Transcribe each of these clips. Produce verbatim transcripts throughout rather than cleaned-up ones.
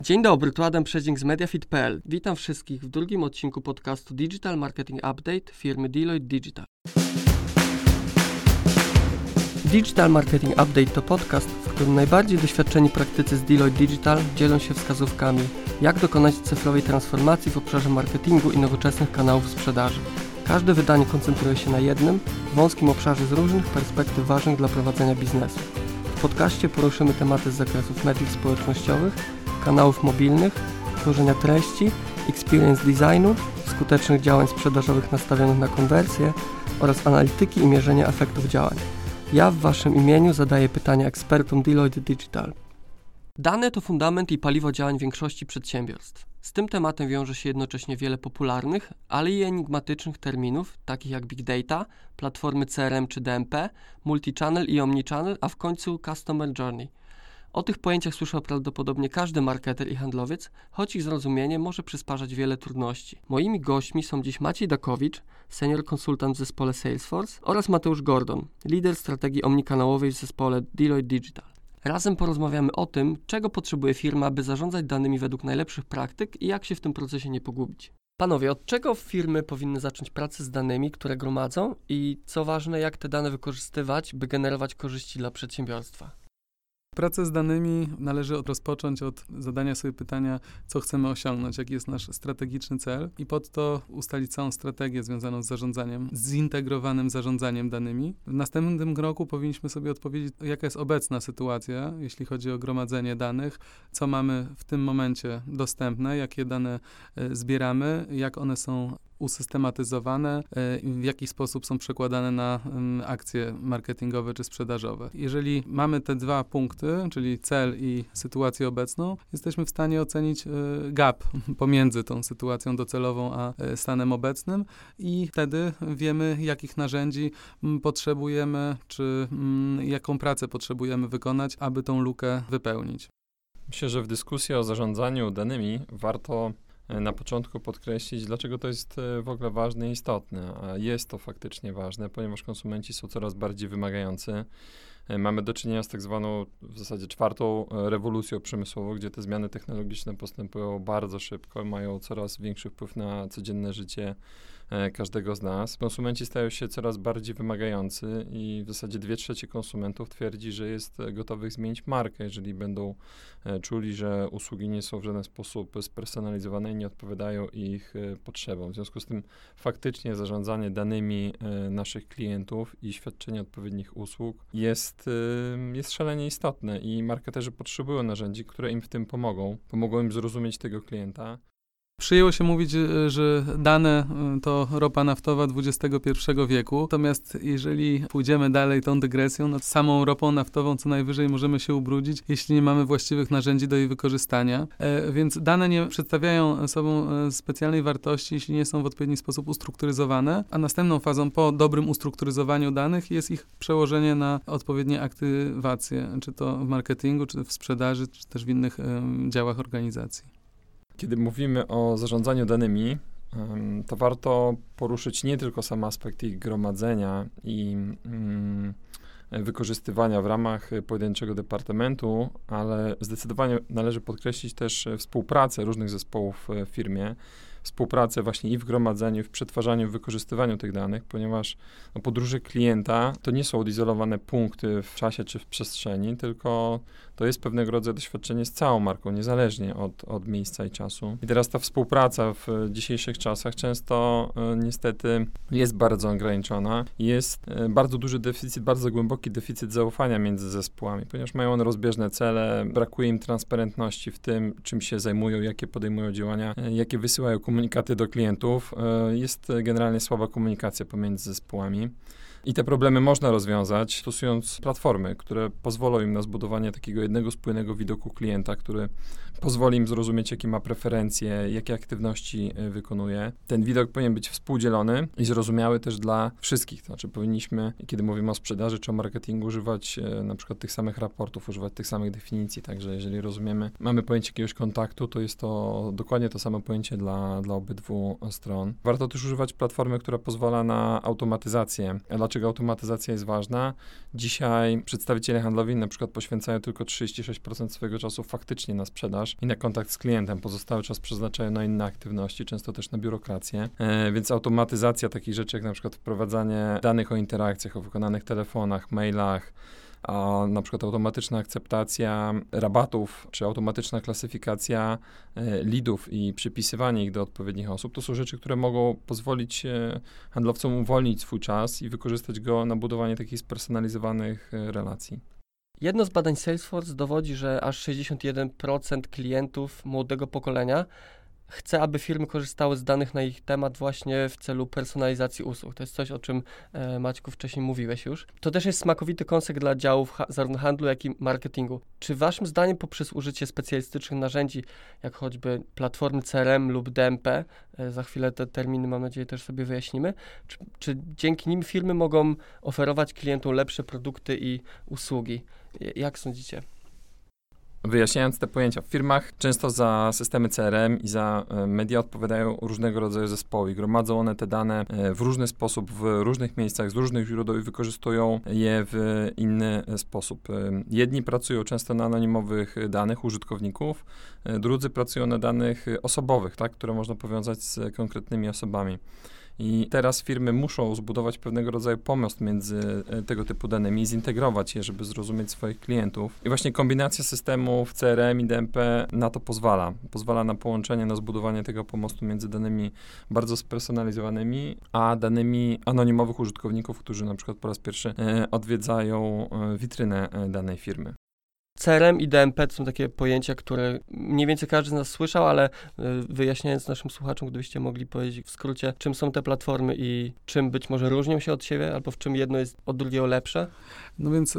Dzień dobry, tu Adam Przedzik z Mediafit kropka p l. Witam wszystkich w drugim odcinku podcastu Digital Marketing Update firmy Deloitte Digital. Digital Marketing Update to podcast, w którym najbardziej doświadczeni praktycy z Deloitte Digital dzielą się wskazówkami, jak dokonać cyfrowej transformacji w obszarze marketingu i nowoczesnych kanałów sprzedaży. Każde wydanie koncentruje się na jednym, wąskim obszarze z różnych perspektyw ważnych dla prowadzenia biznesu. W podcaście poruszymy tematy z zakresów mediów społecznościowych, kanałów mobilnych, tworzenia treści, experience designu, skutecznych działań sprzedażowych nastawionych na konwersję oraz analityki i mierzenia efektów działań. Ja w Waszym imieniu zadaję pytania ekspertom Deloitte Digital. Dane to fundament i paliwo działań większości przedsiębiorstw. Z tym tematem wiąże się jednocześnie wiele popularnych, ale i enigmatycznych terminów, takich jak Big Data, platformy C R M czy D M P, Multichannel i Omnichannel, a w końcu Customer Journey. O tych pojęciach słyszał prawdopodobnie każdy marketer i handlowiec, choć ich zrozumienie może przysparzać wiele trudności. Moimi gośćmi są dziś Maciej Dakowicz, senior konsultant w zespole Salesforce, oraz Mateusz Gordon, lider strategii omnikanałowej w zespole Deloitte Digital. Razem porozmawiamy o tym, czego potrzebuje firma, aby zarządzać danymi według najlepszych praktyk i jak się w tym procesie nie pogubić. Panowie, od czego firmy powinny zacząć pracę z danymi, które gromadzą i co ważne, jak te dane wykorzystywać, by generować korzyści dla przedsiębiorstwa? Pracę z danymi należy rozpocząć od zadania sobie pytania, co chcemy osiągnąć, jaki jest nasz strategiczny cel i pod to ustalić całą strategię związaną z zarządzaniem, zintegrowanym zarządzaniem danymi. W następnym kroku powinniśmy sobie odpowiedzieć, jaka jest obecna sytuacja, jeśli chodzi o gromadzenie danych, co mamy w tym momencie dostępne, jakie dane e, zbieramy, jak one są usystematyzowane, w jaki sposób są przekładane na akcje marketingowe czy sprzedażowe. Jeżeli mamy te dwa punkty, czyli cel i sytuację obecną, jesteśmy w stanie ocenić gap pomiędzy tą sytuacją docelową a stanem obecnym i wtedy wiemy, jakich narzędzi potrzebujemy, czy jaką pracę potrzebujemy wykonać, aby tą lukę wypełnić. Myślę, że w dyskusji o zarządzaniu danymi warto na początku podkreślić, dlaczego to jest w ogóle ważne i istotne. A jest to faktycznie ważne, ponieważ konsumenci są coraz bardziej wymagający. Mamy do czynienia z tak zwaną w zasadzie czwartą rewolucją przemysłową, gdzie te zmiany technologiczne postępują bardzo szybko, mają coraz większy wpływ na codzienne życie każdego z nas. Konsumenci stają się coraz bardziej wymagający i w zasadzie dwie trzecie konsumentów twierdzi, że jest gotowych zmienić markę, jeżeli będą czuli, że usługi nie są w żaden sposób spersonalizowane i nie odpowiadają ich potrzebom. W związku z tym faktycznie zarządzanie danymi naszych klientów i świadczenie odpowiednich usług jest, jest szalenie istotne i marketerzy potrzebują narzędzi, które im w tym pomogą. Pomogą im zrozumieć tego klienta. Przyjęło się mówić, że dane to ropa naftowa dwudziestego pierwszego wieku, natomiast jeżeli pójdziemy dalej tą dygresją, no samą ropą naftową co najwyżej możemy się ubrudzić, jeśli nie mamy właściwych narzędzi do jej wykorzystania. E, więc dane nie przedstawiają sobą specjalnej wartości, jeśli nie są w odpowiedni sposób ustrukturyzowane, a następną fazą po dobrym ustrukturyzowaniu danych jest ich przełożenie na odpowiednie aktywacje, czy to w marketingu, czy w sprzedaży, czy też w innych e, działach organizacji. Kiedy mówimy o zarządzaniu danymi, to warto poruszyć nie tylko sam aspekt ich gromadzenia i mm, wykorzystywania w ramach pojedynczego departamentu, ale zdecydowanie należy podkreślić też współpracę różnych zespołów w firmie, współpracę właśnie i w gromadzeniu, i w przetwarzaniu, w wykorzystywaniu tych danych, ponieważ no, podróże klienta to nie są odizolowane punkty w czasie czy w przestrzeni, tylko to jest pewnego rodzaju doświadczenie z całą marką, niezależnie od, od miejsca i czasu. I teraz ta współpraca w dzisiejszych czasach często y, niestety jest bardzo ograniczona. Jest y, bardzo duży deficyt, bardzo głęboki deficyt zaufania między zespołami, ponieważ mają one rozbieżne cele, brakuje im transparentności w tym, czym się zajmują, jakie podejmują działania, y, jakie wysyłają komunikaty do klientów. Y, jest generalnie słaba komunikacja pomiędzy zespołami. I te problemy można rozwiązać stosując platformy, które pozwolą im na zbudowanie takiego jednego spójnego widoku klienta, który pozwoli im zrozumieć, jakie ma preferencje, jakie aktywności y, wykonuje. Ten widok powinien być współdzielony i zrozumiały też dla wszystkich. To znaczy powinniśmy, kiedy mówimy o sprzedaży czy o marketingu, używać y, na przykład tych samych raportów, używać tych samych definicji. Także jeżeli rozumiemy, mamy pojęcie jakiegoś kontaktu, to jest to dokładnie to samo pojęcie dla, dla obydwu stron. Warto też używać platformy, która pozwala na automatyzację. Dlaczego automatyzacja jest ważna? Dzisiaj przedstawiciele handlowi na przykład poświęcają tylko trzydzieści sześć procent swojego czasu faktycznie na sprzedaż, sprzedaż i na kontakt z klientem. Pozostały czas przeznaczają na inne aktywności, często też na biurokrację. E, więc automatyzacja takich rzeczy, jak na przykład wprowadzanie danych o interakcjach, o wykonanych telefonach, mailach, a na przykład automatyczna akceptacja rabatów, czy automatyczna klasyfikacja e, leadów i przypisywanie ich do odpowiednich osób, to są rzeczy, które mogą pozwolić e, handlowcom uwolnić swój czas i wykorzystać go na budowanie takich spersonalizowanych e, relacji. Jedno z badań Salesforce dowodzi, że aż sześćdziesiąt jeden procent klientów młodego pokolenia chce, aby firmy korzystały z danych na ich temat właśnie w celu personalizacji usług. To jest coś, o czym e, Maćku wcześniej mówiłeś już. To też jest smakowity kąsek dla działów ha- zarówno handlu, jak i marketingu. Czy waszym zdaniem poprzez użycie specjalistycznych narzędzi, jak choćby platformy C R M lub D M P, e, za chwilę te terminy, mam nadzieję, też sobie wyjaśnimy, czy, czy dzięki nim firmy mogą oferować klientom lepsze produkty i usługi? J- jak sądzicie? Wyjaśniając te pojęcia, w firmach często za systemy C R M i za e, media odpowiadają różnego rodzaju zespoły i gromadzą one te dane e, w różny sposób, w różnych miejscach, z różnych źródeł i wykorzystują je w inny e, sposób. E, jedni pracują często na anonimowych danych użytkowników, e, drudzy pracują na danych osobowych, tak, które można powiązać z konkretnymi osobami. I teraz firmy muszą zbudować pewnego rodzaju pomost między e, tego typu danymi i zintegrować je, żeby zrozumieć swoich klientów. I właśnie kombinacja systemów C R M i D M P na to pozwala. Pozwala na połączenie, na zbudowanie tego pomostu między danymi bardzo spersonalizowanymi, a danymi anonimowych użytkowników, którzy na przykład po raz pierwszy e, odwiedzają e, witrynę e, danej firmy. C R M i D M P to są takie pojęcia, które mniej więcej każdy z nas słyszał, ale y, wyjaśniając naszym słuchaczom, gdybyście mogli powiedzieć w skrócie, czym są te platformy i czym być może różnią się od siebie, albo w czym jedno jest od drugiego lepsze? No więc y,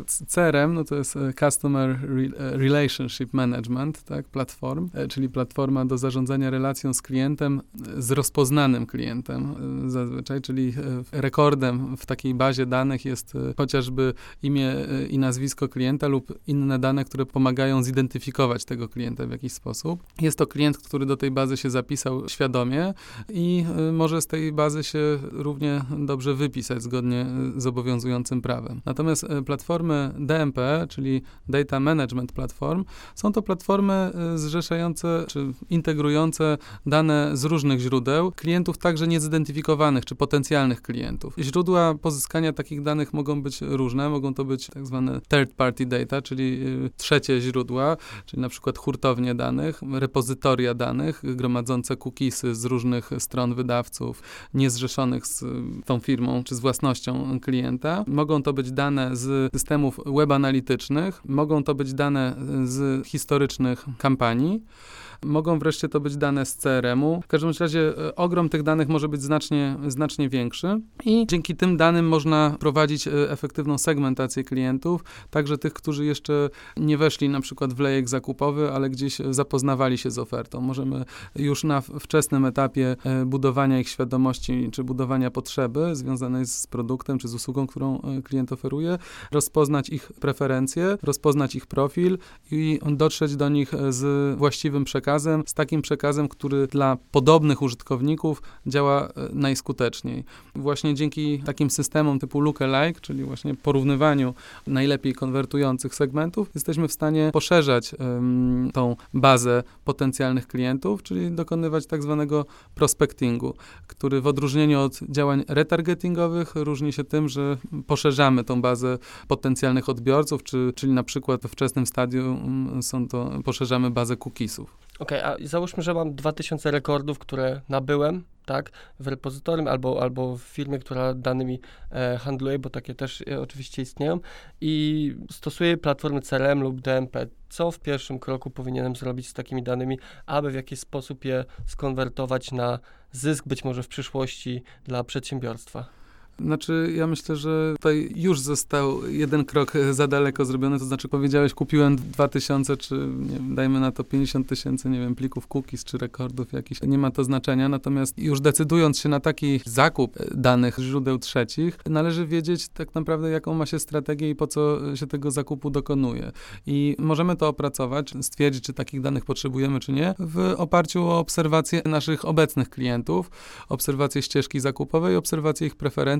C R M, no to jest Customer Re- Relationship Management, tak, platform, y, czyli platforma do zarządzania relacją z klientem, y, z rozpoznanym klientem y, zazwyczaj, czyli y, rekordem w takiej bazie danych jest y, chociażby imię y, i nazwisko klienta lub inne dane, które pomagają zidentyfikować tego klienta w jakiś sposób. Jest to klient, który do tej bazy się zapisał świadomie i y, może z tej bazy się równie dobrze wypisać zgodnie z obowiązującym prawem. Natomiast y, platformy D M P, czyli Data Management Platform, są to platformy y, zrzeszające czy integrujące dane z różnych źródeł, klientów także niezidentyfikowanych czy potencjalnych klientów. Źródła pozyskania takich danych mogą być różne, mogą to być tak zwane third party data, czyli trzecie źródła, czyli na przykład hurtownie danych, repozytoria danych gromadzące cookiesy z różnych stron wydawców, niezrzeszonych z tą firmą czy z własnością klienta. Mogą to być dane z systemów web analitycznych, mogą to być dane z historycznych kampanii, mogą wreszcie to być dane z C R M-u. W każdym razie e, ogrom tych danych może być znacznie, znacznie większy i dzięki tym danym można prowadzić e, efektywną segmentację klientów, także tych, którzy jeszcze nie weszli na przykład w lejek zakupowy, ale gdzieś zapoznawali się z ofertą. Możemy już na wczesnym etapie e, budowania ich świadomości czy budowania potrzeby związanej z produktem czy z usługą, którą e, klient oferuje, rozpoznać ich preferencje, rozpoznać ich profil i dotrzeć do nich z właściwym przekazem, z takim przekazem, który dla podobnych użytkowników działa e, najskuteczniej. Właśnie dzięki takim systemom typu lookalike, czyli właśnie porównywaniu najlepiej konwertujących segmentów, jesteśmy w stanie poszerzać um, tą bazę potencjalnych klientów, czyli dokonywać tak zwanego prospectingu, który w odróżnieniu od działań retargetingowych różni się tym, że poszerzamy tą bazę potencjalnych odbiorców, czy, czyli na przykład we wczesnym stadium są to, poszerzamy bazę cookiesów. Okej, okay, a załóżmy, że mam dwa tysiące rekordów, które nabyłem, tak, w repozytorium albo, albo w firmie, która danymi e, handluje, bo takie też e, oczywiście istnieją i stosuję platformy C R M lub D M P. Co w pierwszym kroku powinienem zrobić z takimi danymi, aby w jakiś sposób je skonwertować na zysk być może w przyszłości dla przedsiębiorstwa? Znaczy, ja myślę, że tutaj już został jeden krok za daleko zrobiony, to znaczy powiedziałeś, kupiłem dwa tysiące, czy nie wiem, dajmy na to pięćdziesiąt tysięcy, nie wiem, plików cookies, czy rekordów jakichś, nie ma to znaczenia, natomiast już decydując się na taki zakup danych z źródeł trzecich, należy wiedzieć tak naprawdę, jaką ma się strategię i po co się tego zakupu dokonuje. I możemy to opracować, stwierdzić, czy takich danych potrzebujemy, czy nie, w oparciu o obserwacje naszych obecnych klientów, obserwacje ścieżki zakupowej, obserwacje ich preferencji,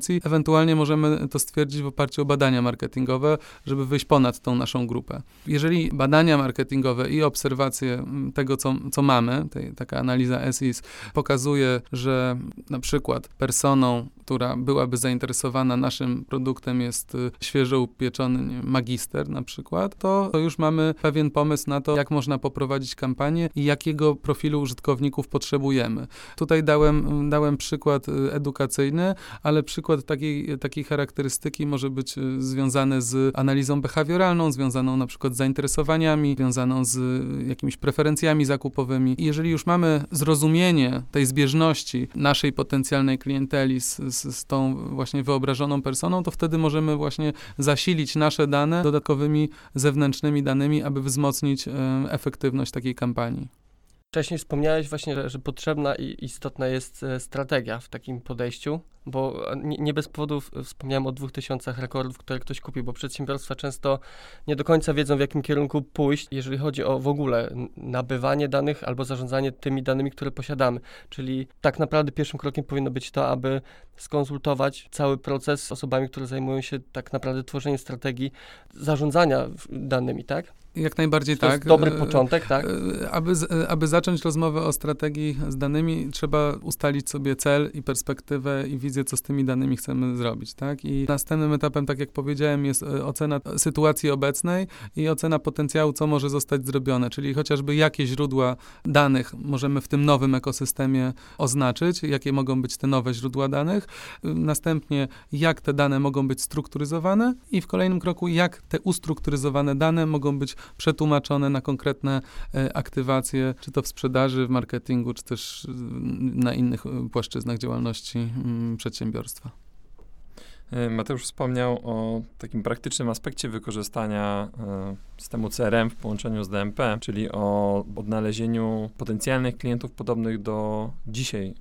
dyskusji. Ewentualnie możemy to stwierdzić w oparciu o badania marketingowe, żeby wyjść ponad tą naszą grupę. Jeżeli badania marketingowe i obserwacje tego, co, co mamy, tej, taka analiza S I S pokazuje, że na przykład personą, która byłaby zainteresowana naszym produktem jest świeżo upieczony magister na przykład, to, to już mamy pewien pomysł na to, jak można poprowadzić kampanię i jakiego profilu użytkowników potrzebujemy. Tutaj dałem, dałem przykład edukacyjny, ale przykład takiej, takiej charakterystyki może być związany z analizą behawioralną, związaną na przykład z zainteresowaniami, związaną z jakimiś preferencjami zakupowymi. I jeżeli już mamy zrozumienie tej zbieżności naszej potencjalnej klienteli z, z, z tą właśnie wyobrażoną personą, to wtedy możemy właśnie zasilić nasze dane dodatkowymi zewnętrznymi danymi, aby wzmocnić e, efektywność takiej kampanii. Wcześniej wspomniałeś właśnie, że, że potrzebna i istotna jest strategia w takim podejściu, bo nie, nie bez powodu wspomniałem o dwóch tysiącach rekordów, które ktoś kupi, bo przedsiębiorstwa często nie do końca wiedzą, w jakim kierunku pójść, jeżeli chodzi o w ogóle nabywanie danych albo zarządzanie tymi danymi, które posiadamy. Czyli tak naprawdę pierwszym krokiem powinno być to, aby skonsultować cały proces z osobami, które zajmują się tak naprawdę tworzeniem strategii zarządzania danymi, tak? Jak najbardziej to tak. To jest dobry początek, tak? Aby, aby zacząć rozmowę o strategii z danymi, trzeba ustalić sobie cel i perspektywę i wizję, co z tymi danymi chcemy zrobić, tak? I następnym etapem, tak jak powiedziałem, jest ocena sytuacji obecnej i ocena potencjału, co może zostać zrobione, czyli chociażby jakie źródła danych możemy w tym nowym ekosystemie oznaczyć, jakie mogą być te nowe źródła danych, następnie jak te dane mogą być strukturyzowane i w kolejnym kroku, jak te ustrukturyzowane dane mogą być przetłumaczone na konkretne e, aktywacje, czy to w sprzedaży, w marketingu, czy też na innych płaszczyznach działalności m, przedsiębiorstwa. Mateusz wspomniał o takim praktycznym aspekcie wykorzystania e, systemu C R M w połączeniu z D M P, czyli o odnalezieniu potencjalnych klientów podobnych do dzisiaj.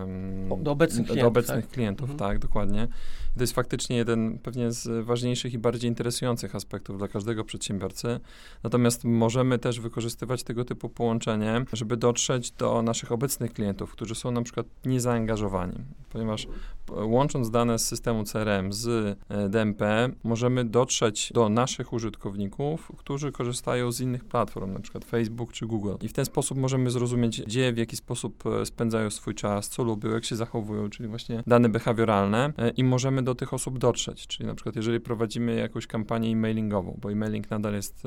E, do obecnych do, klientów. Do obecnych tak? klientów, mhm. tak, dokładnie. I to jest faktycznie jeden pewnie z ważniejszych i bardziej interesujących aspektów dla każdego przedsiębiorcy. Natomiast możemy też wykorzystywać tego typu połączenie, żeby dotrzeć do naszych obecnych klientów, którzy są na przykład niezaangażowani, ponieważ łącząc dane z systemu C R M z D M P, możemy dotrzeć do naszych użytkowników, którzy korzystają z innych platform, na przykład Facebook czy Google. I w ten sposób możemy zrozumieć, gdzie, w jaki sposób spędzają swój czas, co lubią, jak się zachowują, czyli właśnie dane behawioralne i możemy do tych osób dotrzeć. Czyli na przykład jeżeli prowadzimy jakąś kampanię e-mailingową, bo e-mailing nadal jest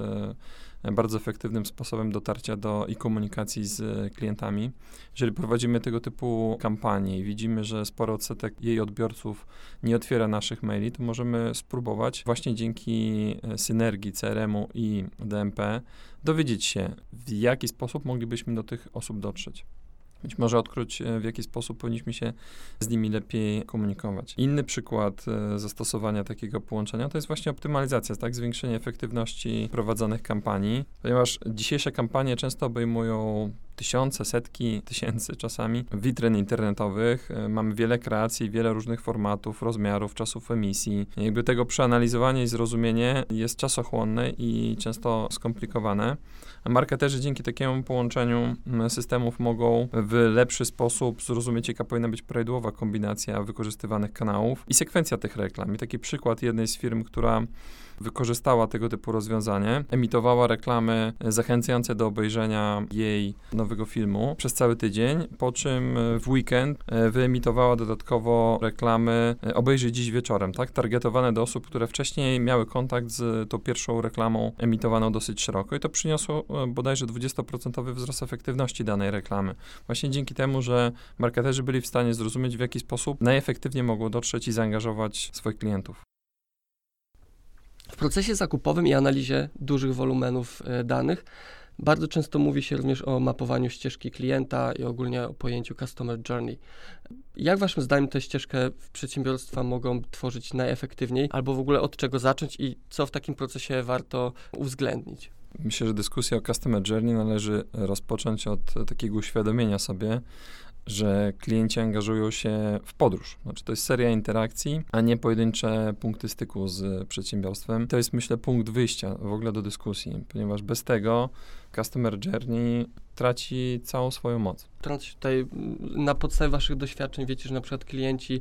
e, bardzo efektywnym sposobem dotarcia do i komunikacji z klientami. Jeżeli prowadzimy tego typu kampanię i widzimy, że sporo odsetek jej odbiorców nie otwiera naszych maili, to możemy spróbować właśnie dzięki synergii C R M-u i D M P dowiedzieć się, w jaki sposób moglibyśmy do tych osób dotrzeć. Być może odkryć, w jaki sposób powinniśmy się z nimi lepiej komunikować. Inny przykład zastosowania takiego połączenia to jest właśnie optymalizacja, tak? Zwiększenie efektywności prowadzonych kampanii, ponieważ dzisiejsze kampanie często obejmują tysiące, setki tysięcy czasami witryn internetowych. Mamy wiele kreacji, wiele różnych formatów, rozmiarów, czasów emisji. Jakby tego przeanalizowanie i zrozumienie jest czasochłonne i często skomplikowane. A marketerzy dzięki takiemu połączeniu systemów mogą w lepszy sposób zrozumieć, jaka powinna być prawidłowa kombinacja wykorzystywanych kanałów i sekwencja tych reklam. I taki przykład jednej z firm, która wykorzystała tego typu rozwiązanie, emitowała reklamy zachęcające do obejrzenia jej nowego filmu przez cały tydzień, po czym w weekend wyemitowała dodatkowo reklamy obejrzyj dziś wieczorem, tak? Targetowane do osób, które wcześniej miały kontakt z tą pierwszą reklamą emitowaną dosyć szeroko i to przyniosło bodajże dwudziestoprocentowy wzrost efektywności danej reklamy. Właśnie dzięki temu, że marketerzy byli w stanie zrozumieć, w jaki sposób najefektywniej mogą dotrzeć i zaangażować swoich klientów. W procesie zakupowym i analizie dużych wolumenów y, danych bardzo często mówi się również o mapowaniu ścieżki klienta i ogólnie o pojęciu customer journey. Jak waszym zdaniem tę ścieżkę przedsiębiorstwa mogą tworzyć najefektywniej, albo w ogóle od czego zacząć i co w takim procesie warto uwzględnić? Myślę, że dyskusja o customer journey należy rozpocząć od takiego uświadomienia sobie, że klienci angażują się w podróż. Znaczy to jest seria interakcji, a nie pojedyncze punkty styku z przedsiębiorstwem. To jest, myślę, punkt wyjścia w ogóle do dyskusji, ponieważ bez tego customer journey traci całą swoją moc. Tutaj na podstawie waszych doświadczeń wiecie, że na przykład klienci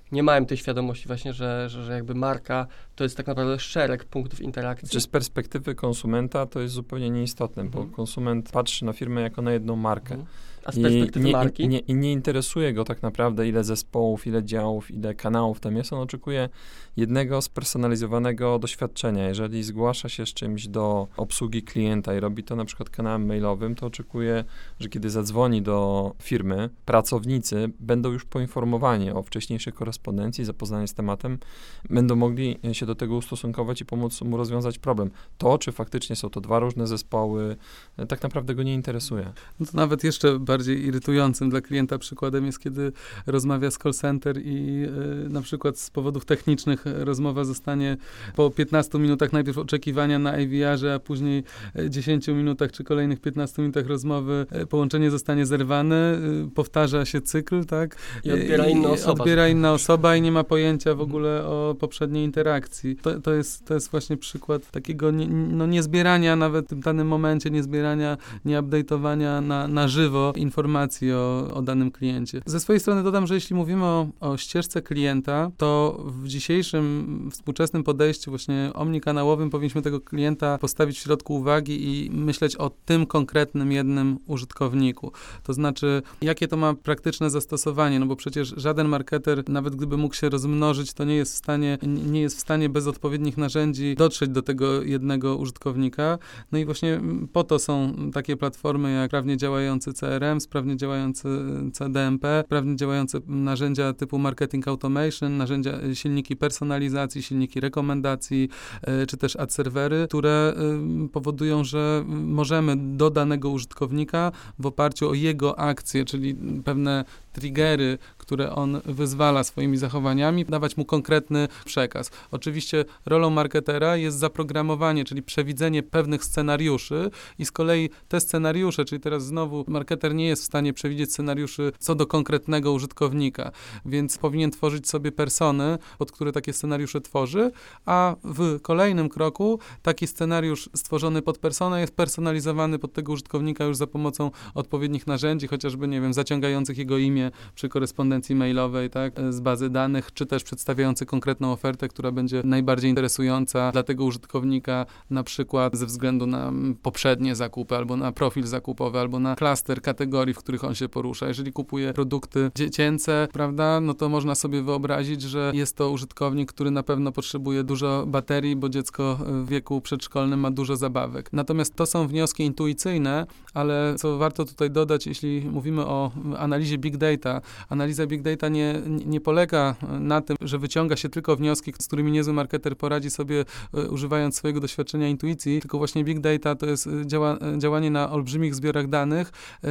nie mają tej świadomości właśnie, że, że, że jakby marka to jest tak naprawdę szereg punktów interakcji. Czy z perspektywy konsumenta to jest zupełnie nieistotne, Mhm. bo konsument patrzy na firmę jako na jedną markę. Mhm. A z perspektywy I nie, marki? I nie, I nie interesuje go tak naprawdę, ile zespołów, ile działów, ile kanałów tam jest. On oczekuje jednego spersonalizowanego doświadczenia. Jeżeli zgłasza się z czymś do obsługi klienta i robi to na przykład kanałem mailowym, to oczekuje, że kiedy zadzwoni do firmy, pracownicy będą już poinformowani o wcześniejszej korespondencji, zapoznani z tematem, będą mogli się do tego ustosunkować i pomóc mu rozwiązać problem. To, czy faktycznie są to dwa różne zespoły, tak naprawdę go nie interesuje. No to nawet jeszcze bardziej irytującym dla klienta przykładem jest, kiedy rozmawia z call center i y, na przykład z powodów technicznych rozmowa zostanie po piętnastu minutach najpierw oczekiwania na I V R-ze, a później dziesięciu minutach czy kolejnych piętnastu minutach rozmowy y, połączenie zostanie zerwane, y, powtarza się cykl, tak? I odbiera inna osoba. Odbiera inna osoba i nie ma pojęcia w ogóle o poprzedniej interakcji. To, to, jest, to jest właśnie przykład takiego nie, no, niezbierania nawet w danym momencie, niezbierania, nieupdate'owania na, na żywo informacji o, o danym kliencie. Ze swojej strony dodam, że jeśli mówimy o, o ścieżce klienta, to w dzisiejszym współczesnym podejściu właśnie omnikanałowym powinniśmy tego klienta postawić w środku uwagi i myśleć o tym konkretnym jednym użytkowniku. To znaczy, jakie to ma praktyczne zastosowanie, no bo przecież żaden marketer, nawet gdyby mógł się rozmnożyć, to nie jest w stanie, nie jest w stanie bez odpowiednich narzędzi dotrzeć do tego jednego użytkownika. No i właśnie po to są takie platformy jak sprawnie działający C R M, sprawnie działający C D M P, sprawnie działające narzędzia typu marketing automation, narzędzia, silniki personalizacji, silniki rekomendacji, czy też ad serwery, które powodują, że możemy do danego użytkownika w oparciu o jego akcje, czyli pewne triggery, które on wyzwala swoimi zachowaniami, dawać mu konkretny przekaz. Oczywiście rolą marketera jest zaprogramowanie, czyli przewidzenie pewnych scenariuszy i z kolei te scenariusze, czyli teraz znowu marketer nie jest w stanie przewidzieć scenariuszy co do konkretnego użytkownika, więc powinien tworzyć sobie persony, pod które takie scenariusze tworzy, a w kolejnym kroku taki scenariusz stworzony pod personę jest personalizowany pod tego użytkownika już za pomocą odpowiednich narzędzi, chociażby, nie wiem, zaciągających jego imię przy korespondencji mailowej, tak, z bazy danych, czy też przedstawiający konkretną ofertę, która będzie najbardziej interesująca dla tego użytkownika, na przykład ze względu na poprzednie zakupy, albo na profil zakupowy, albo na klaster kategorii, w których on się porusza. Jeżeli kupuje produkty dziecięce, prawda, no to można sobie wyobrazić, że jest to użytkownik, który na pewno potrzebuje dużo baterii, bo dziecko w wieku przedszkolnym ma dużo zabawek. Natomiast to są wnioski intuicyjne, ale co warto tutaj dodać, jeśli mówimy o analizie big data, analiza big data nie, nie polega na tym, że wyciąga się tylko wnioski, z którymi niezły marketer poradzi sobie y, używając swojego doświadczenia intuicji, tylko właśnie big data to jest działa, działanie na olbrzymich zbiorach danych y,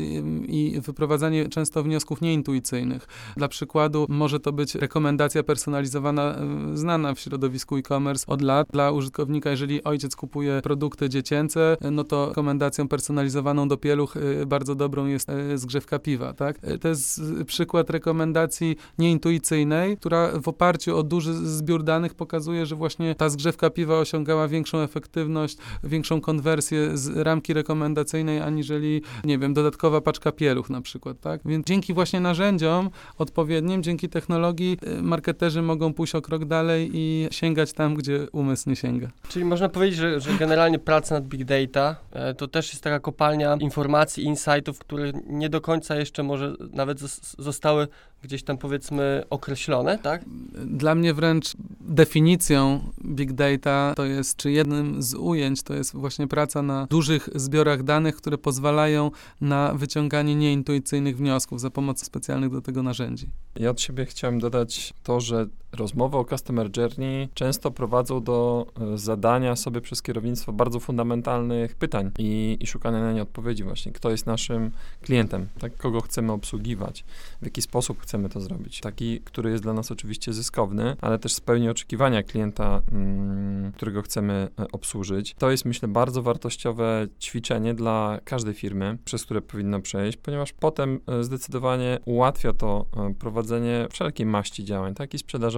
i wyprowadzanie często wniosków nieintuicyjnych. Dla przykładu może to być rekomendacja personalizowana, y, znana w środowisku e-commerce od lat. Dla użytkownika, jeżeli ojciec kupuje produkty dziecięce, y, no to rekomendacją personalizowaną do pieluch y, bardzo dobrą jest y, zgrzewka piwa, tak? Y, to jest przykład rekomendacji nieintuicyjnej, która w oparciu o duży zbiór danych pokazuje, że właśnie ta zgrzewka piwa osiągała większą efektywność, większą konwersję z ramki rekomendacyjnej, aniżeli, nie wiem, dodatkowa paczka pieluch na przykład, tak? Więc dzięki właśnie narzędziom odpowiednim, dzięki technologii marketerzy mogą pójść o krok dalej i sięgać tam, gdzie umysł nie sięga. Czyli można powiedzieć, że, że generalnie praca nad big data e, to też jest taka kopalnia informacji, insightów, które nie do końca jeszcze może nawet zostały gdzieś tam, powiedzmy, określone, tak? Dla mnie wręcz definicją big data to jest, czy jednym z ujęć to jest właśnie praca na dużych zbiorach danych, które pozwalają na wyciąganie nieintuicyjnych wniosków za pomocą specjalnych do tego narzędzi. Ja od siebie chciałem dodać to, że rozmowy o Customer Journey często prowadzą do zadania sobie przez kierownictwo bardzo fundamentalnych pytań i, i szukania na nie odpowiedzi właśnie. Kto jest naszym klientem, tak? Kogo chcemy obsługiwać, w jaki sposób chcemy to zrobić. Taki, który jest dla nas oczywiście zyskowny, ale też spełni oczekiwania klienta, mm, którego chcemy obsłużyć. To jest, myślę, bardzo wartościowe ćwiczenie dla każdej firmy, przez które powinno przejść, ponieważ potem zdecydowanie ułatwia to prowadzenie wszelkiej maści działań, tak? I sprzedażowych,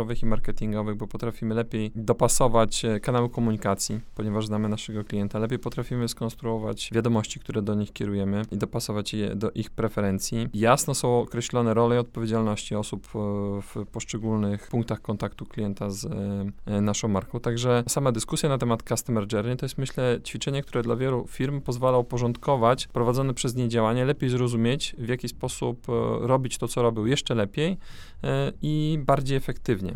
sprzedażowych i marketingowych, bo potrafimy lepiej dopasować kanały komunikacji, ponieważ znamy naszego klienta, lepiej potrafimy skonstruować wiadomości, które do nich kierujemy i dopasować je do ich preferencji. Jasno są określone role i odpowiedzialności osób w poszczególnych punktach kontaktu klienta z naszą marką. Także sama dyskusja na temat Customer Journey to jest, myślę, ćwiczenie, które dla wielu firm pozwala uporządkować prowadzone przez nie działanie, lepiej zrozumieć, w jaki sposób robić to, co robił jeszcze lepiej i bardziej efektywnie.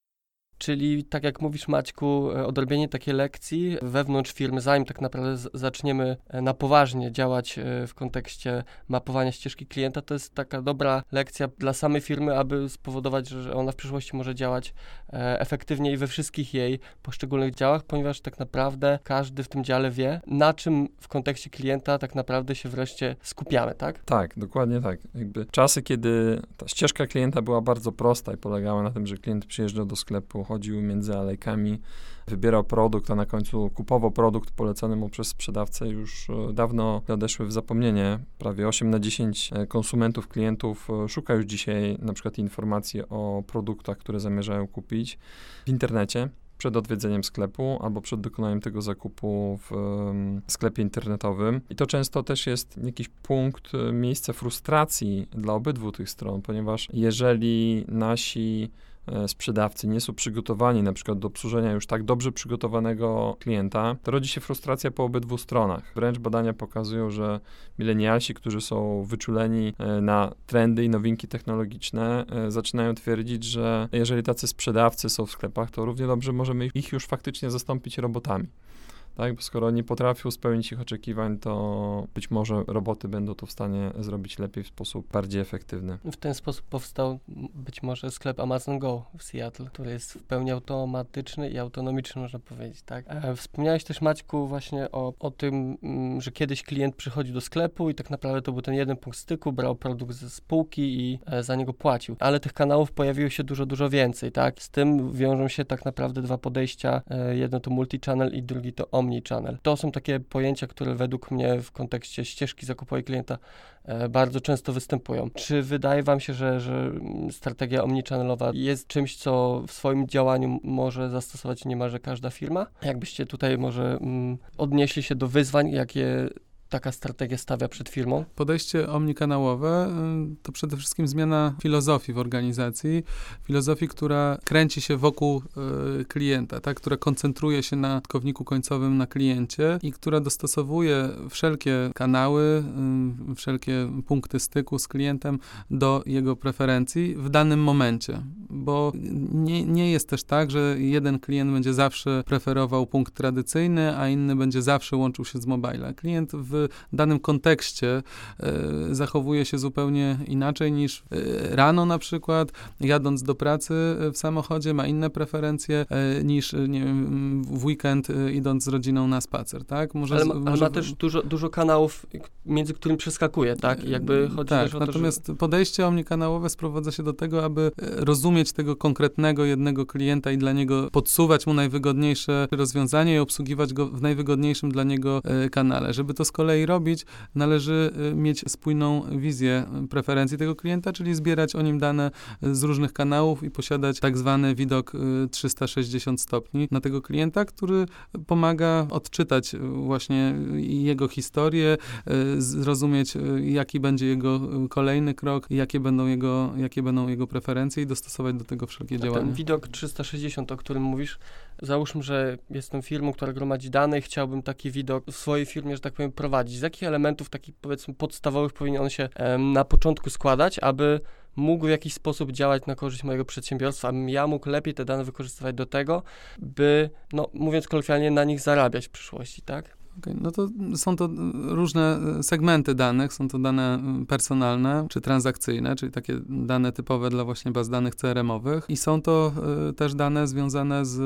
Czyli tak jak mówisz, Maćku, odrobienie takiej lekcji wewnątrz firmy, zanim tak naprawdę z- zaczniemy na poważnie działać w kontekście mapowania ścieżki klienta, to jest taka dobra lekcja dla samej firmy, aby spowodować, że ona w przyszłości może działać efektywniej we wszystkich jej poszczególnych działach, ponieważ tak naprawdę każdy w tym dziale wie, na czym w kontekście klienta tak naprawdę się wreszcie skupiamy, tak? Tak, dokładnie tak. Jakby czasy, kiedy ta ścieżka klienta była bardzo prosta i polegała na tym, że klient przyjeżdżał do sklepu, chodził między alejkami, wybierał produkt, a na końcu kupował produkt polecony mu przez sprzedawcę, już dawno odeszły w zapomnienie. Prawie osiem na dziesięć konsumentów, klientów szuka już dzisiaj na przykład informacji o produktach, które zamierzają kupić w internecie przed odwiedzeniem sklepu albo przed dokonaniem tego zakupu w um, sklepie internetowym. I to często też jest jakiś punkt, miejsce frustracji dla obydwu tych stron, ponieważ jeżeli nasi sprzedawcy nie są przygotowani na przykład do obsłużenia już tak dobrze przygotowanego klienta, to rodzi się frustracja po obydwu stronach. Wręcz badania pokazują, że milenialsi, którzy są wyczuleni na trendy i nowinki technologiczne, zaczynają twierdzić, że jeżeli tacy sprzedawcy są w sklepach, to równie dobrze możemy ich już faktycznie zastąpić robotami. Tak, bo skoro nie potrafią spełnić ich oczekiwań, to być może roboty będą to w stanie zrobić lepiej, w sposób bardziej efektywny. W ten sposób powstał być może sklep Amazon Go w Seattle, który jest w pełni automatyczny i autonomiczny, można powiedzieć, tak? E, wspomniałeś też, Maćku, właśnie o, o tym, m, że kiedyś klient przychodził do sklepu i tak naprawdę to był ten jeden punkt styku, brał produkt ze spółki i e, za niego płacił. Ale tych kanałów pojawiło się dużo, dużo więcej, tak? Z tym wiążą się tak naprawdę dwa podejścia. E, jedno to multi-channel i drugi to omni Omnichannel. To są takie pojęcia, które według mnie w kontekście ścieżki zakupowej klienta e, bardzo często występują. Czy wydaje wam się, że, że strategia omnichannelowa jest czymś, co w swoim działaniu może zastosować niemalże każda firma? Jakbyście tutaj może mm, odnieśli się do wyzwań, jakie taka strategia stawia przed firmą? Podejście omnikanałowe to przede wszystkim zmiana filozofii w organizacji, filozofii, która kręci się wokół y, klienta, tak? Która koncentruje się na użytkowniku końcowym, na kliencie i która dostosowuje wszelkie kanały, y, wszelkie punkty styku z klientem do jego preferencji w danym momencie, bo nie, nie jest też tak, że jeden klient będzie zawsze preferował punkt tradycyjny, a inny będzie zawsze łączył się z mobila. Klient w w danym kontekście y, zachowuje się zupełnie inaczej niż y, rano na przykład, jadąc do pracy w samochodzie, ma inne preferencje y, niż nie wiem, w weekend y, idąc z rodziną na spacer, tak? Może, ale ma, może... ale ma też dużo, dużo kanałów, między którymi przeskakuje, tak? I jakby chodzi tak, też o to, natomiast że... podejście omnikanałowe sprowadza się do tego, aby rozumieć tego konkretnego jednego klienta i dla niego podsuwać mu najwygodniejsze rozwiązanie i obsługiwać go w najwygodniejszym dla niego y, kanale. Żeby to z kolei robić, należy mieć spójną wizję preferencji tego klienta, czyli zbierać o nim dane z różnych kanałów i posiadać tak zwany widok trzysta sześćdziesiąt stopni na tego klienta, który pomaga odczytać właśnie jego historię, zrozumieć, jaki będzie jego kolejny krok, jakie będą jego, jakie będą jego preferencje i dostosować do tego wszelkie A działania. Ten widok trzysta sześćdziesiąt, o którym mówisz, załóżmy, że jestem firmą, która gromadzi dane i chciałbym taki widok w swojej firmie, że tak powiem, prowadzić. Z jakich elementów takich, powiedzmy, podstawowych powinien on się em, na początku składać, aby mógł w jakiś sposób działać na korzyść mojego przedsiębiorstwa, abym ja mógł lepiej te dane wykorzystywać do tego, by, no mówiąc kolokwialnie, na nich zarabiać w przyszłości, tak? Okay, no to są to różne segmenty danych, są to dane personalne czy transakcyjne, czyli takie dane typowe dla właśnie baz danych C R M-owych i są to y, też dane związane z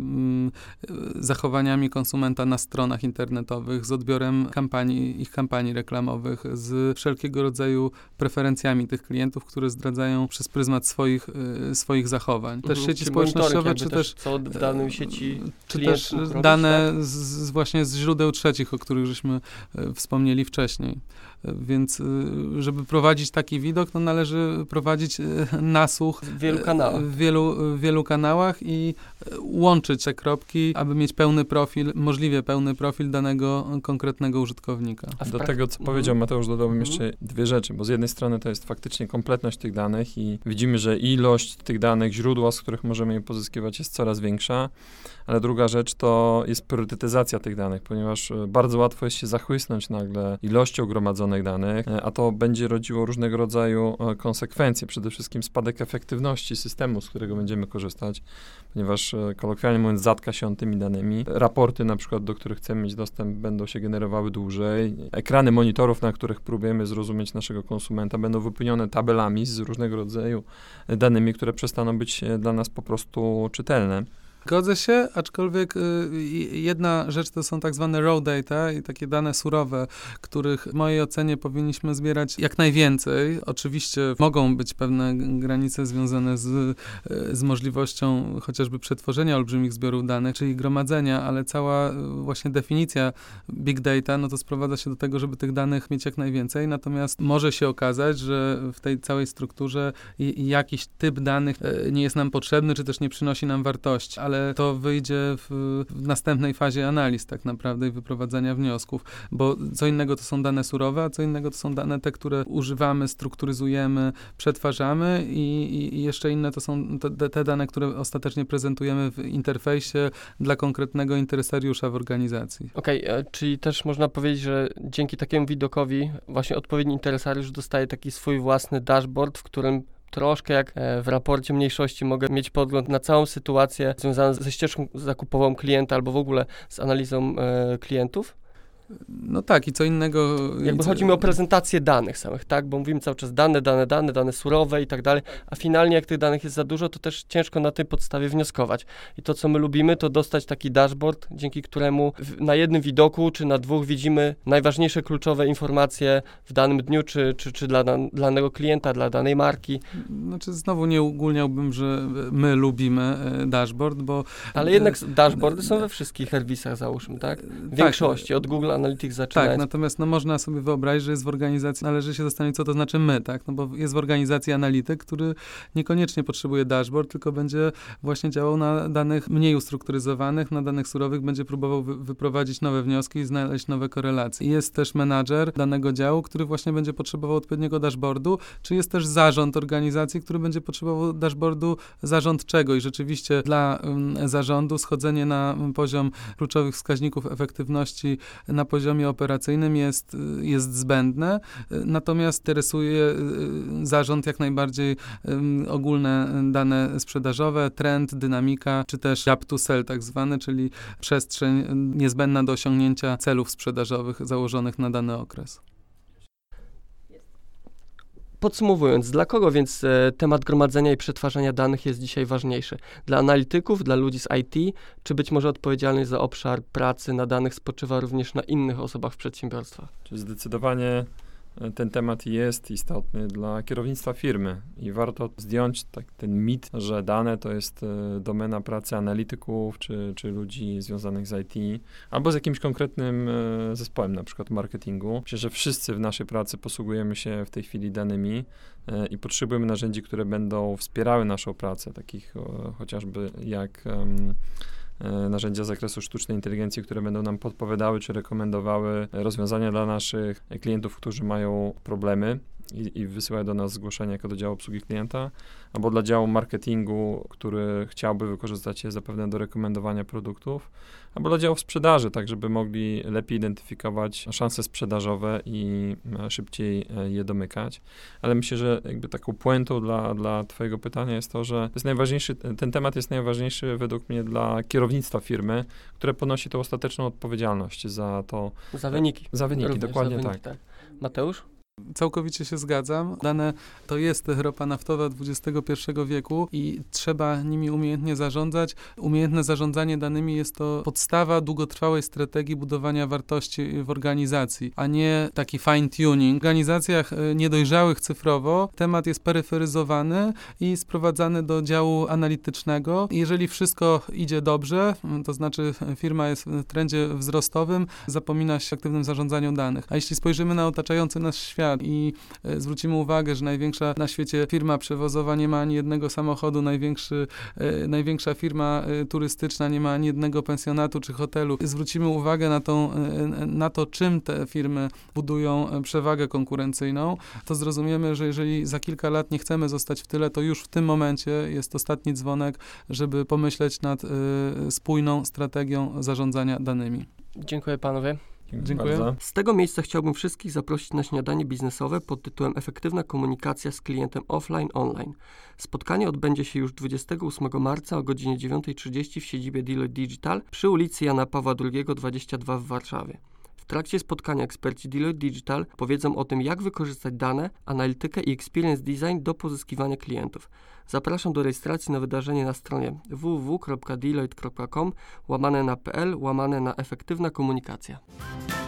y, zachowaniami konsumenta na stronach internetowych, z odbiorem kampanii, ich kampanii reklamowych, z wszelkiego rodzaju preferencjami tych klientów, które zdradzają przez pryzmat swoich, y, swoich zachowań. Też Mhm, sieci społecznościowe, czy też, co w danym sieci czy też robić, dane tak? z, z właśnie z źródeł trzecich, o których żeśmy e, wspomnieli wcześniej. Więc żeby prowadzić taki widok, to należy prowadzić nasłuch w wielu kanałach. W wielu, w wielu kanałach i łączyć te kropki, aby mieć pełny profil, możliwie pełny profil danego konkretnego użytkownika. A do tego, co powiedział Mateusz, dodałbym mhm. jeszcze dwie rzeczy, bo z jednej strony to jest faktycznie kompletność tych danych i widzimy, że ilość tych danych, źródła, z których możemy je pozyskiwać, jest coraz większa, ale druga rzecz to jest priorytetyzacja tych danych, ponieważ bardzo łatwo jest się zachłysnąć nagle ilością gromadzonych danych, a to będzie rodziło różnego rodzaju konsekwencje, przede wszystkim spadek efektywności systemu, z którego będziemy korzystać, ponieważ kolokwialnie mówiąc zatka się on tymi danymi. Raporty na przykład, do których chcemy mieć dostęp, będą się generowały dłużej. Ekrany monitorów, na których próbujemy zrozumieć naszego konsumenta, będą wypełnione tabelami z różnego rodzaju danymi, które przestaną być dla nas po prostu czytelne. Zgodzę się, aczkolwiek y, jedna rzecz to są tak zwane raw data i takie dane surowe, których w mojej ocenie powinniśmy zbierać jak najwięcej. Oczywiście mogą być pewne granice związane z, z możliwością chociażby przetworzenia olbrzymich zbiorów danych, czyli gromadzenia, ale cała właśnie definicja big data, no to sprowadza się do tego, żeby tych danych mieć jak najwięcej, natomiast może się okazać, że w tej całej strukturze i, jakiś typ danych nie jest nam potrzebny, czy też nie przynosi nam wartości, ale ale to wyjdzie w, w następnej fazie analiz tak naprawdę i wyprowadzania wniosków, bo co innego to są dane surowe, a co innego to są dane te, które używamy, strukturyzujemy, przetwarzamy i, i jeszcze inne to są te, te dane, które ostatecznie prezentujemy w interfejsie dla konkretnego interesariusza w organizacji. Okej, okay, czyli też można powiedzieć, że dzięki takiemu widokowi właśnie odpowiedni interesariusz dostaje taki swój własny dashboard, w którym troszkę jak w raporcie mniejszości mogę mieć podgląd na całą sytuację związaną ze ścieżką zakupową klienta albo w ogóle z analizą e, klientów? No tak, i co innego... Jakby co... chodzi mi o prezentację danych samych, tak? Bo mówimy cały czas dane, dane, dane, dane surowe i tak dalej, a finalnie jak tych danych jest za dużo, to też ciężko na tej podstawie wnioskować. I to, co my lubimy, to dostać taki dashboard, dzięki któremu w, na jednym widoku czy na dwóch widzimy najważniejsze kluczowe informacje w danym dniu, czy, czy, czy dla, dla danego klienta, dla danej marki. Znaczy znowu nie ogólniałbym, że my lubimy dashboard, bo... Ale jednak dashboardy są we wszystkich serwisach, załóżmy, tak? W większości, od Google Analytics zaczynając. Tak, natomiast no, można sobie wyobrazić, że jest w organizacji, należy się zastanowić, co to znaczy my, tak? No bo jest w organizacji analityk, który niekoniecznie potrzebuje dashboard, tylko będzie właśnie działał na danych mniej ustrukturyzowanych, na danych surowych, będzie próbował wy- wyprowadzić nowe wnioski i znaleźć nowe korelacje. I jest też menadżer danego działu, który właśnie będzie potrzebował odpowiedniego dashboardu, czy jest też zarząd organizacji, który będzie potrzebował dashboardu zarządczego i rzeczywiście dla um, zarządu schodzenie na poziom kluczowych wskaźników efektywności na poziomie operacyjnym jest, jest zbędne, natomiast interesuje zarząd jak najbardziej um, ogólne dane sprzedażowe, trend, dynamika, czy też gap to sell tak zwany, czyli przestrzeń niezbędna do osiągnięcia celów sprzedażowych założonych na dany okres. Podsumowując, dla kogo więc e, temat gromadzenia i przetwarzania danych jest dzisiaj ważniejszy? Dla analityków, dla ludzi z I T, czy być może odpowiedzialność za obszar pracy na danych spoczywa również na innych osobach w przedsiębiorstwach? Czy zdecydowanie ten temat jest istotny dla kierownictwa firmy i warto zdjąć tak, ten mit, że dane to jest e, domena pracy analityków czy, czy ludzi związanych z I T albo z jakimś konkretnym e, zespołem, na przykład marketingu. Myślę, że wszyscy w naszej pracy posługujemy się w tej chwili danymi e, i potrzebujemy narzędzi, które będą wspierały naszą pracę, takich o, chociażby jak um, narzędzia z zakresu sztucznej inteligencji, które będą nam podpowiadały czy rekomendowały rozwiązania dla naszych klientów, którzy mają problemy i, i wysyłają do nas zgłoszenia jako do działu obsługi klienta, albo dla działu marketingu, który chciałby wykorzystać je zapewne do rekomendowania produktów, albo dla działu sprzedaży, tak żeby mogli lepiej identyfikować szanse sprzedażowe i szybciej je domykać. Ale myślę, że jakby taką puentą dla, dla twojego pytania jest to, że to jest najważniejszy, ten temat jest najważniejszy według mnie dla kierownictwa firmy, które ponosi tą ostateczną odpowiedzialność za to. Za wyniki. Za wyniki, Również dokładnie za wyniki, tak. tak. Mateusz? Całkowicie się zgadzam. Dane to jest ropa naftowa dwudziestego pierwszego wieku i trzeba nimi umiejętnie zarządzać. Umiejętne zarządzanie danymi jest to podstawa długotrwałej strategii budowania wartości w organizacji, a nie taki fine-tuning. W organizacjach niedojrzałych cyfrowo temat jest peryferyzowany i sprowadzany do działu analitycznego. Jeżeli wszystko idzie dobrze, to znaczy firma jest w trendzie wzrostowym, zapomina się o aktywnym zarządzaniu danych. A jeśli spojrzymy na otaczający nas świat i e, zwrócimy uwagę, że największa na świecie firma przewozowa nie ma ani jednego samochodu, największy, e, największa firma e, turystyczna nie ma ani jednego pensjonatu czy hotelu. Zwrócimy uwagę na, tą, e, na to, czym te firmy budują przewagę konkurencyjną, to zrozumiemy, że jeżeli za kilka lat nie chcemy zostać w tyle, to już w tym momencie jest ostatni dzwonek, żeby pomyśleć nad e, spójną strategią zarządzania danymi. Dziękuję panowie. Dziękuję. Bardzo. Z tego miejsca chciałbym wszystkich zaprosić na śniadanie biznesowe pod tytułem Efektywna komunikacja z klientem offline-online. Spotkanie odbędzie się już dwudziestego ósmego marca o godzinie dziewiąta trzydzieści w siedzibie Deloitte Digital przy ulicy Jana Pawła drugiego dwadzieścia dwa w Warszawie. W trakcie spotkania eksperci Deloitte Digital powiedzą o tym, jak wykorzystać dane, analitykę i experience design do pozyskiwania klientów. Zapraszam do rejestracji na wydarzenie na stronie w w w kropka deloitte kropka com łamane na pl łamane na efektywna komunikacja.